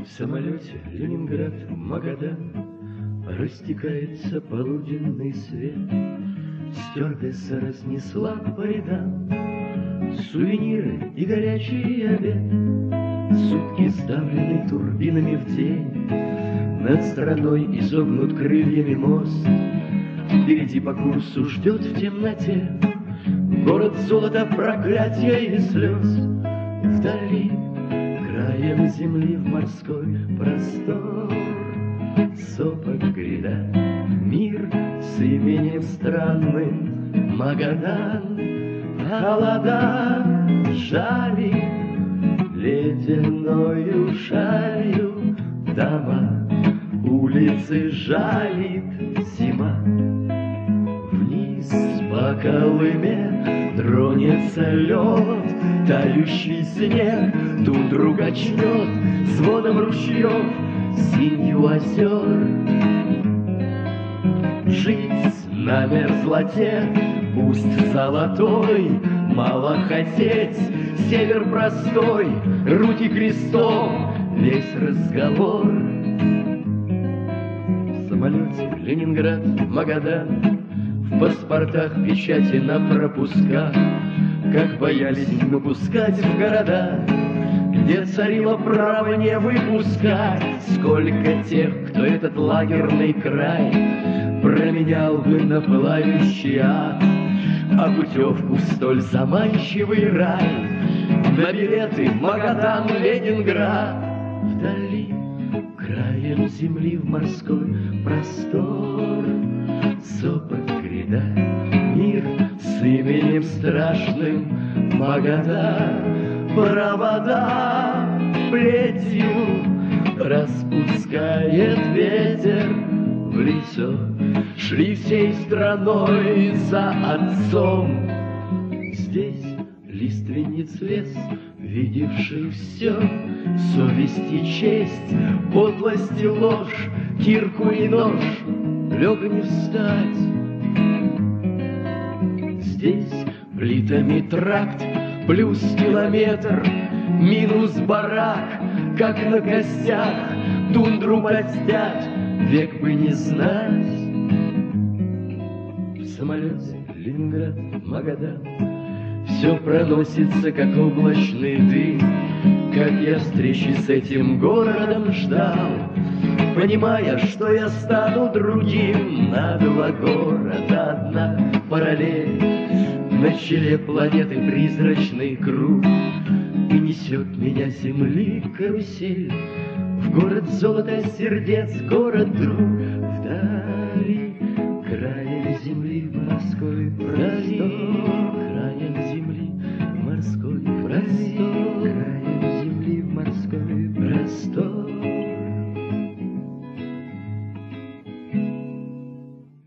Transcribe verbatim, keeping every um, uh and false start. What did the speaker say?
самолете Ленинград, Магадан растекается полуденный свет. Стюардесса разнесла по рядам сувениры и горячий обед. Сутки ставлены турбинами в тень, над страной изогнут крыльями мост. Впереди по курсу ждет в темноте город золота, проклятия и слез. Вдали краем земли в морской простор сопок гряда, мир с именем странным Магадан. Холода жали ледяною шалью дома, улицы жалит зима. Вниз по Колыме тронется лед, тающий снег тундру качнет звоном ручьев, синью озер. Жить на мерзлоте, пусть золотой, мало хотеть, север простой, руки крестом, весь разговор. В самолете Ленинград, Магадан, в паспортах печати на пропуска, как боялись выпускать в города, где царило право не выпускать. Сколько тех, кто этот лагерный край променял бы на пылающий ад, а путевку в столь заманчивый рай на билеты Магадан, Ленинград. Вдали краем земли в морской простор сопок гряда, мир с именем страшным Магадан. Провода плетью распускает ветер в лицо. Шли всей страной за отцом. Здесь лиственниц лес, видевший все, совесть и честь, подлость и ложь, кирку и нож, лег не встать. Здесь плитами тракт, плюс километр, минус барак, как на костях тундру подстят, век бы не знать. В самолете Ленинград, Магадан все проносится, как облачный дым, как я встречи с этим городом ждал, понимая, что я стану другим. На два города одна параллель, на челе планеты призрачный круг, и несет меня с земли карусель в город золота сердец, город друг. Вдали краем земли в морской простор, краем земли в морской простор, краем земли в морской